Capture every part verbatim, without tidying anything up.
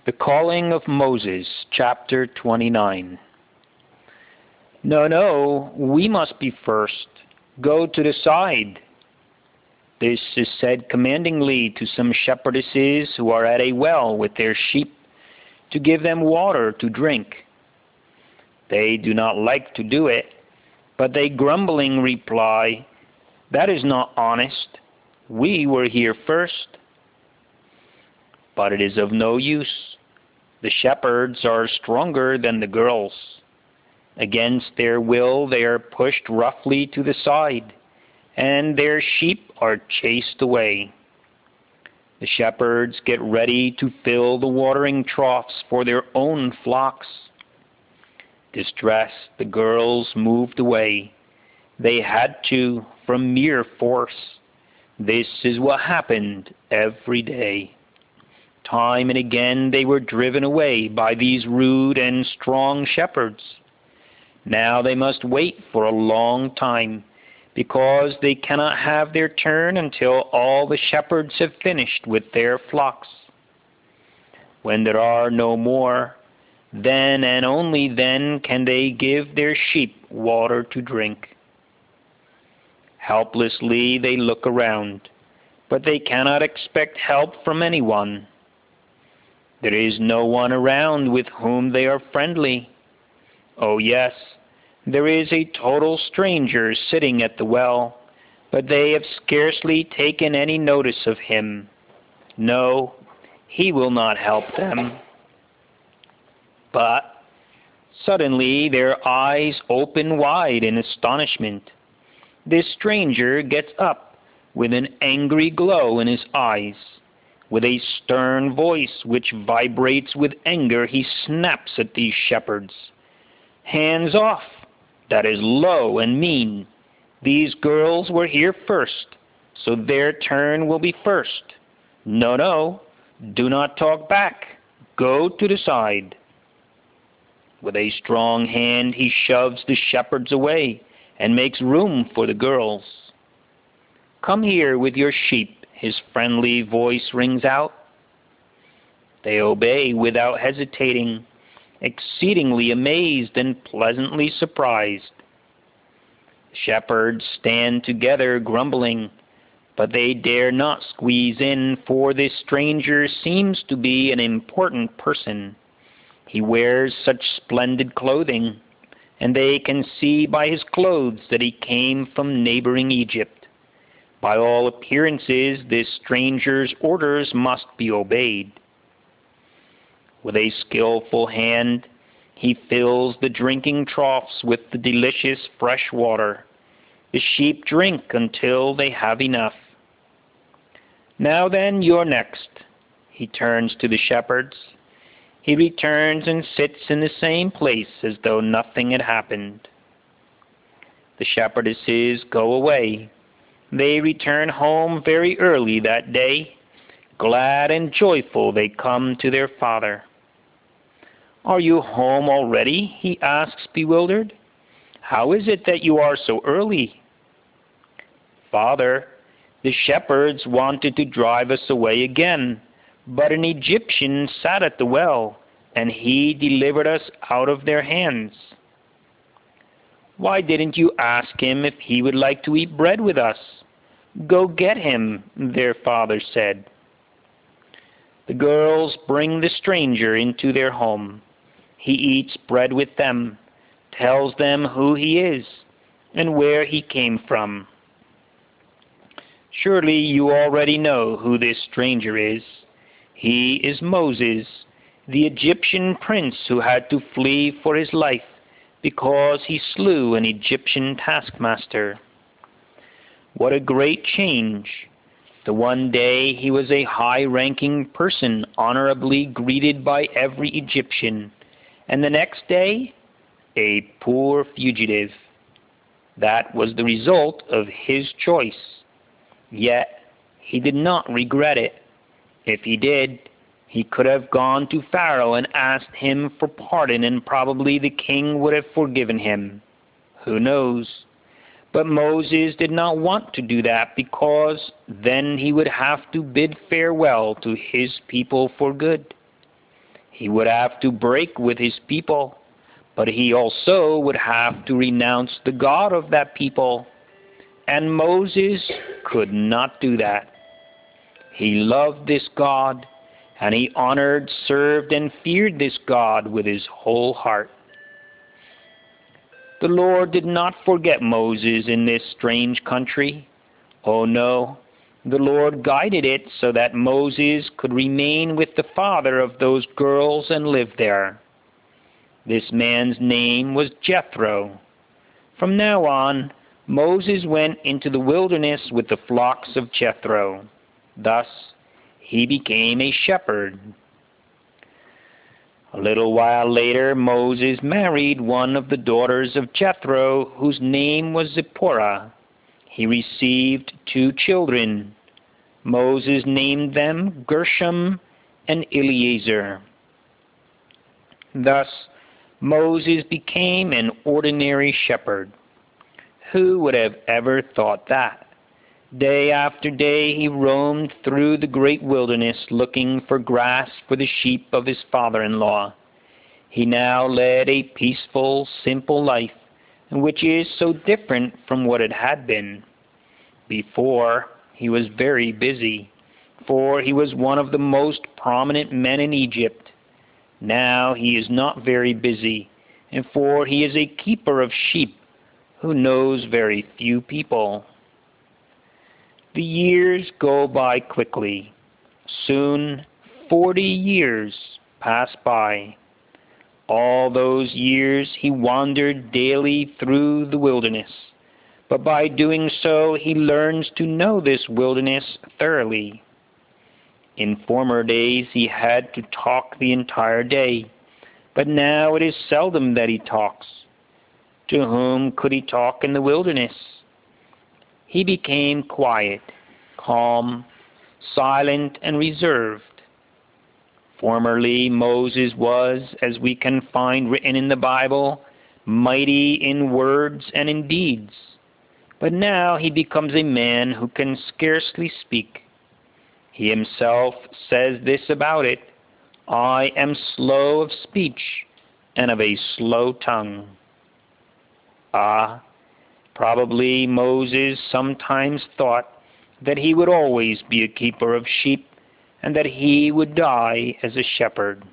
The Calling of Moses, chapter twenty-nine. No, no, we must be first. Go to the side. This is said commandingly to some shepherdesses who are at a well with their sheep to give them water to drink. They do not like to do it, but they grumbling reply, "That is not honest. We were here first." But it is of no use. The shepherds are stronger than the girls. Against their will they are pushed roughly to the side, and their sheep are chased away. The shepherds get ready to fill the watering troughs for their own flocks. Distressed, the girls moved away. They had to, from mere force. This is what happened every day. Time and again they were driven away by these rude and strong shepherds. Now they must wait for a long time, because they cannot have their turn until all the shepherds have finished with their flocks. When there are no more, then and only then can they give their sheep water to drink. Helplessly they look around, but they cannot expect help from anyone. There is no one around with whom they are friendly. Oh yes, there is a total stranger sitting at the well, but they have scarcely taken any notice of him. No, he will not help them. But suddenly their eyes open wide in astonishment. This stranger gets up with an angry glow in his eyes. With a stern voice which vibrates with anger, he snaps at these shepherds. "Hands off! That is low and mean. These girls were here first, so their turn will be first. No, no, do not talk back. Go to the side." With a strong hand he shoves the shepherds away and makes room for the girls. "Come here with your sheep," his friendly voice rings out. They obey without hesitating, exceedingly amazed and pleasantly surprised. The shepherds stand together grumbling, but they dare not squeeze in, for this stranger seems to be an important person. He wears such splendid clothing, and they can see by his clothes that he came from neighboring Egypt. By all appearances, this stranger's orders must be obeyed. With a skillful hand, he fills the drinking troughs with the delicious fresh water. The sheep drink until they have enough. "Now then, you're next." He turns to the shepherds. He returns and sits in the same place as though nothing had happened. The shepherdesses go away. They return home very early that day. Glad and joyful they come to their father. "Are you home already?" he asks, bewildered. "How is it that you are so early?" "Father, the shepherds wanted to drive us away again, but an Egyptian sat at the well, and he delivered us out of their hands." "Why didn't you ask him if he would like to eat bread with us?" "Go get him," their father said. The girls bring the stranger into their home. He eats bread with them, tells them who he is, and where he came from. Surely you already know who this stranger is. He is Moses, the Egyptian prince who had to flee for his life because he slew an Egyptian taskmaster. What a great change! The one day he was a high-ranking person, honorably greeted by every Egyptian, and the next day, a poor fugitive. That was the result of his choice. Yet he did not regret it. If he did, he could have gone to Pharaoh and asked him for pardon, and probably the king would have forgiven him. Who knows? But Moses did not want to do that, because then he would have to bid farewell to his people for good. He would have to break with his people, but he also would have to renounce the God of that people. And Moses could not do that. He loved this God, and he honored, served, and feared this God with his whole heart. The Lord did not forget Moses in this strange country. Oh no, the Lord guided it so that Moses could remain with the father of those girls and live there. This man's name was Jethro. From now on, Moses went into the wilderness with the flocks of Jethro. Thus, he became a shepherd. A little while later, Moses married one of the daughters of Jethro, whose name was Zipporah. He received two children. Moses named them Gershom and Eleazar. Thus, Moses became an ordinary shepherd. Who would have ever thought that? Day after day he roamed through the great wilderness looking for grass for the sheep of his father-in-law. He now led a peaceful, simple life, which is so different from what it had been. Before, he was very busy, for he was one of the most prominent men in Egypt. Now he is not very busy, and for he is a keeper of sheep who knows very few people. The years go by quickly. Soon forty years pass by. All those years he wandered daily through the wilderness, but by doing so he learns to know this wilderness thoroughly. In former days he had to talk the entire day, but now it is seldom that he talks. To whom could he talk in the wilderness? He became quiet, calm, silent, and reserved. Formerly Moses was, as we can find written in the Bible, mighty in words and in deeds. But now he becomes a man who can scarcely speak. He himself says this about it, "I am slow of speech and of a slow tongue." Ah, probably Moses sometimes thought that he would always be a keeper of sheep and that he would die as a shepherd.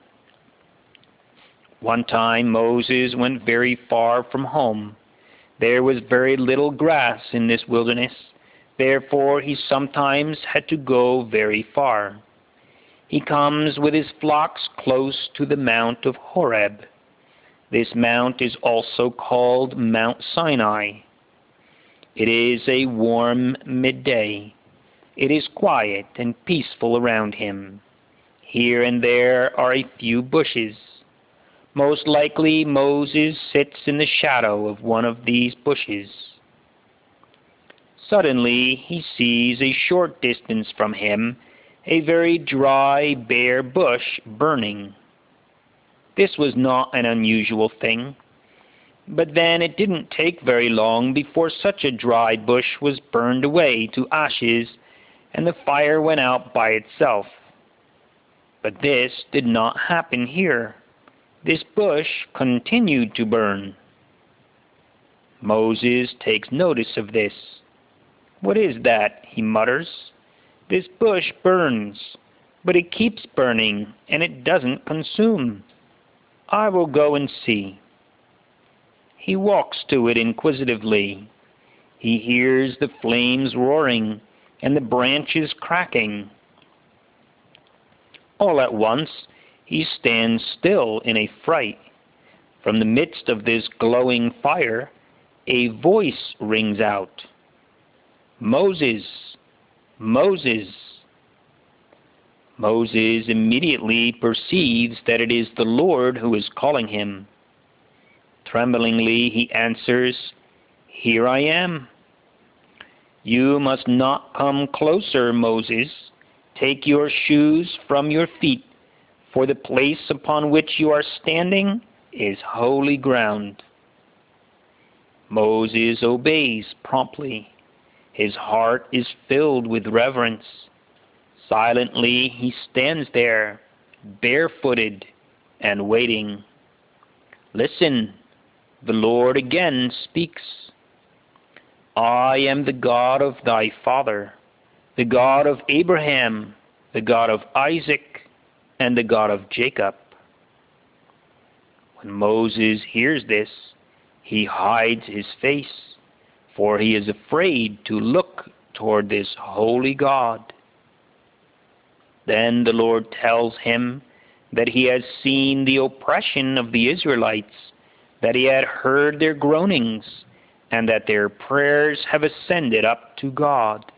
One time Moses went very far from home. There was very little grass in this wilderness. Therefore he sometimes had to go very far. He comes with his flocks close to the Mount of Horeb. This mount is also called Mount Sinai. It is a warm midday. It is quiet and peaceful around him. Here and there are a few bushes. Most likely Moses sits in the shadow of one of these bushes. Suddenly he sees a short distance from him a very dry, bare bush burning. This was not an unusual thing. But then it didn't take very long before such a dry bush was burned away to ashes, and the fire went out by itself. But this did not happen here. This bush continued to burn. Moses takes notice of this. "What is that?" he mutters. "This bush burns, but it keeps burning, and it doesn't consume. I will go and see." He walks to it inquisitively. He hears the flames roaring and the branches cracking. All at once he stands still in a fright. From the midst of this glowing fire, a voice rings out, "Moses! Moses!" Moses immediately perceives that it is the Lord who is calling him. Tremblingly he answers, "Here I am." "You must not come closer, Moses. Take your shoes from your feet, for the place upon which you are standing is holy ground." Moses obeys promptly. His heart is filled with reverence. Silently he stands there, barefooted, and waiting. Listen, the Lord again speaks. I am the God of thy father, the God of Abraham, the God of Isaac, and the God of Jacob. When Moses hears this, he hides his face, for he is afraid to look toward this holy God. Then the Lord tells him that he has seen the oppression of the Israelites, that he had heard their groanings, and that their prayers have ascended up to God.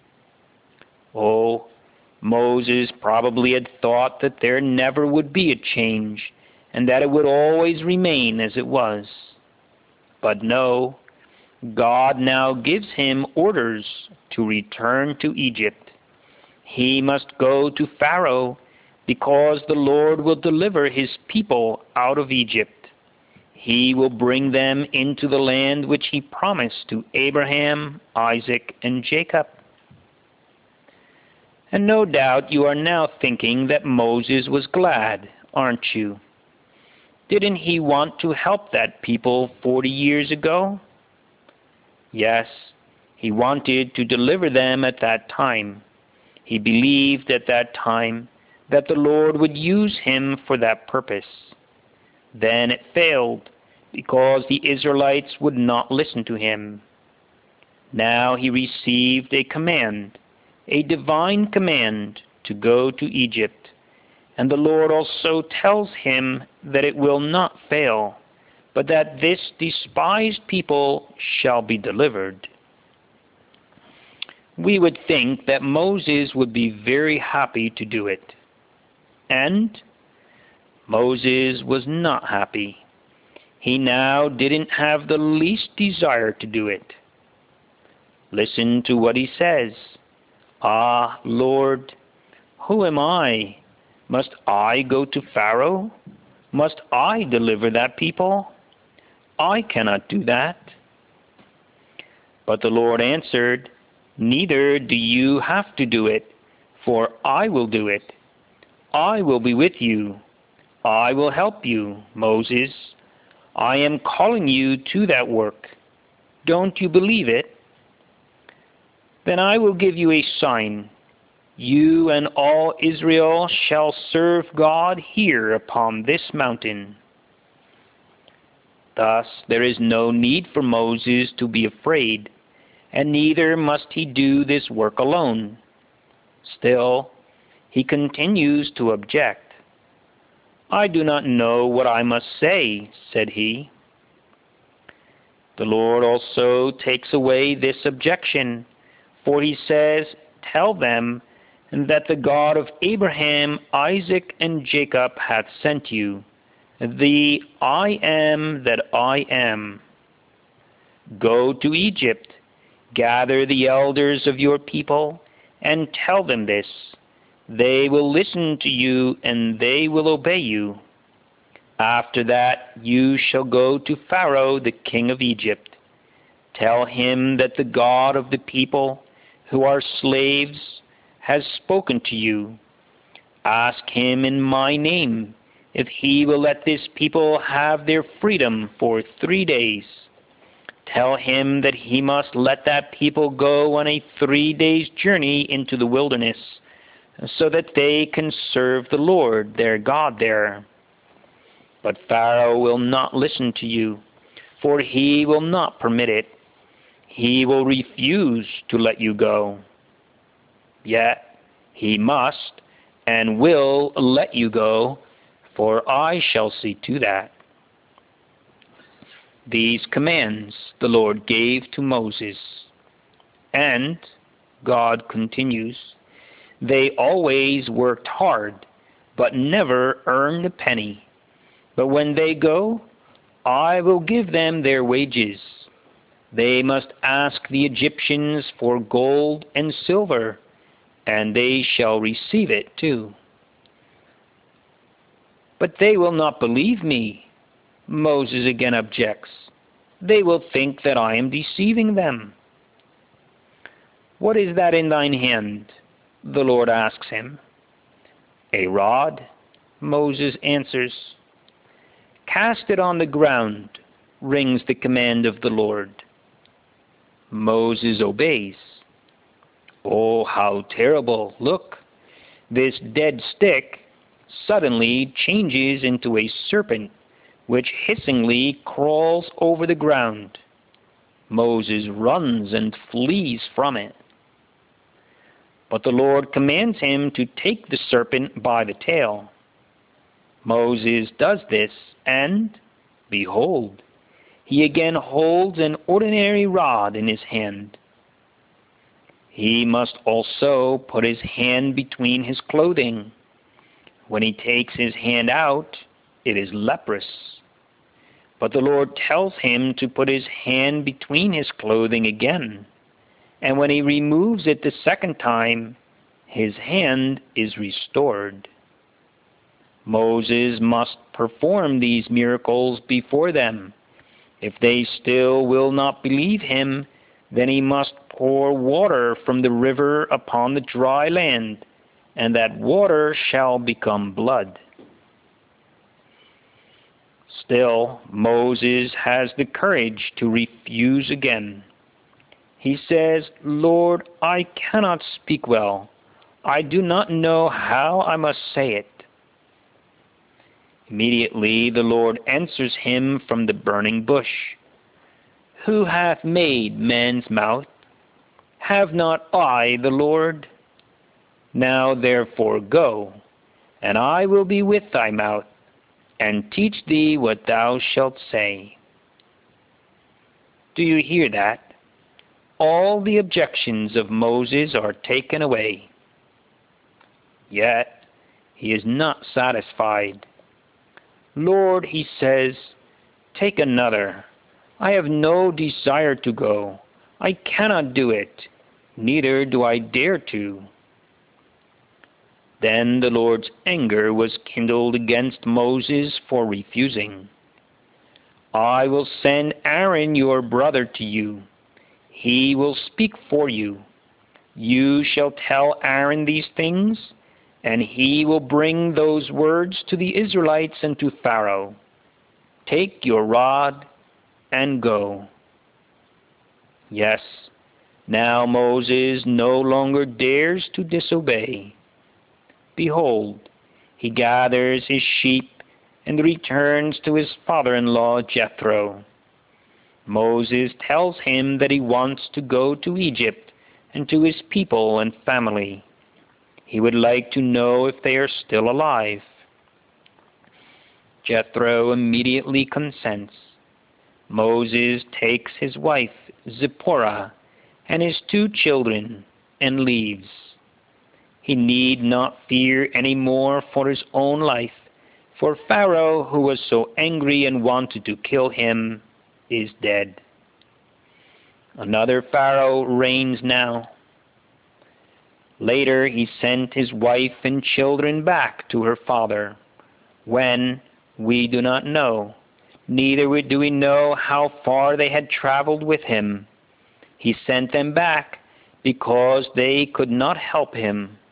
Oh, Moses probably had thought that there never would be a change, and that it would always remain as it was. But no, God now gives him orders to return to Egypt. He must go to Pharaoh, because the Lord will deliver his people out of Egypt. He will bring them into the land which he promised to Abraham, Isaac, and Jacob. And no doubt you are now thinking that Moses was glad, aren't you? Didn't he want to help that people forty years ago? Yes, he wanted to deliver them at that time. He believed at that time that the Lord would use him for that purpose. Then it failed, because the Israelites would not listen to him. Now he received a command, a divine command, to go to Egypt, and the Lord also tells him that it will not fail, but that this despised people shall be delivered. We would think that Moses would be very happy to do it. And Moses was not happy. He now didn't have the least desire to do it. Listen to what he says. Ah, Lord, who am I? Must I go to Pharaoh? Must I deliver that people? I cannot do that. But the Lord answered, Neither do you have to do it, for I will do it. I will be with you. I will help you, Moses. I am calling you to that work. Don't you believe it? Then I will give you a sign. You and all Israel shall serve God here upon this mountain. Thus there is no need for Moses to be afraid, and neither must he do this work alone. Still, he continues to object. I do not know what I must say, said he. The Lord also takes away this objection, for he says, Tell them that the God of Abraham, Isaac, and Jacob hath sent you, the I am that I am. Go to Egypt, gather the elders of your people, and tell them this. They will listen to you, and they will obey you. After that you shall go to Pharaoh the king of Egypt. Tell him that the God of the people, who are slaves, has spoken to you. Ask him in my name if he will let this people have their freedom for three days. Tell him that he must let that people go on a three days journey into the wilderness, so that they can serve the Lord their God there. But Pharaoh will not listen to you, for he will not permit it. He will refuse to let you go. Yet he must and will let you go, for I shall see to that. These commands the Lord gave to Moses. And, God continues, they always worked hard, but never earned a penny. But when they go, I will give them their wages. They must ask the Egyptians for gold and silver, and they shall receive it too. But they will not believe me, Moses again objects. They will think that I am deceiving them. What is that in thine hand? The Lord asks him. A rod? Moses answers, "Cast it on the ground," rings the command of the Lord. Moses obeys. Oh, how terrible! Look, this dead stick suddenly changes into a serpent, which hissingly crawls over the ground. Moses runs and flees from it. But the Lord commands him to take the serpent by the tail. Moses does this, and, behold, he again holds an ordinary rod in his hand. He must also put his hand between his clothing. When he takes his hand out, it is leprous. But the Lord tells him to put his hand between his clothing again, and when he removes it the second time, his hand is restored. Moses must perform these miracles before them. If they still will not believe him, then he must pour water from the river upon the dry land, and that water shall become blood. Still, Moses has the courage to refuse again. He says, "Lord, I cannot speak well. I do not know how I must say it." Immediately the Lord answers him from the burning bush, "Who hath made man's mouth? Have not I the Lord? Now therefore go, and I will be with thy mouth, and teach thee what thou shalt say." Do you hear that? All the objections of Moses are taken away. Yet he is not satisfied. "Lord," he says, "take another. I have no desire to go. I cannot do it, neither do I dare to." Then the Lord's anger was kindled against Moses for refusing. "I will send Aaron your brother to you. He will speak for you. You shall tell Aaron these things, and he will bring those words to the Israelites and to Pharaoh. Take your rod and go." Yes, now Moses no longer dares to disobey. Behold, he gathers his sheep and returns to his father-in-law Jethro. Moses tells him that he wants to go to Egypt and to his people and family. He would like to know if they are still alive. Jethro immediately consents. Moses takes his wife Zipporah and his two children and leaves. He need not fear any more for his own life, for Pharaoh, who was so angry and wanted to kill him, is dead. Another Pharaoh reigns now. Later he sent his wife and children back to her father. When, we do not know, neither do we know how far they had traveled with him. He sent them back because they could not help him.